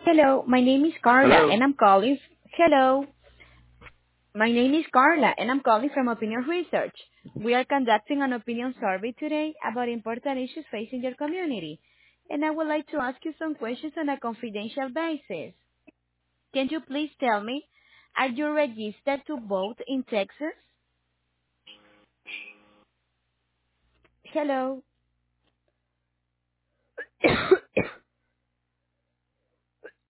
Hello, my name is Carla, Hello. and I'm calling. Hello, my name is Carla, and I'm calling from Opinion Research. We are conducting an opinion survey today about important issues facing your community, and I would like to ask you some questions on a confidential basis. Can you please tell me, are you registered to vote in Texas? Hello.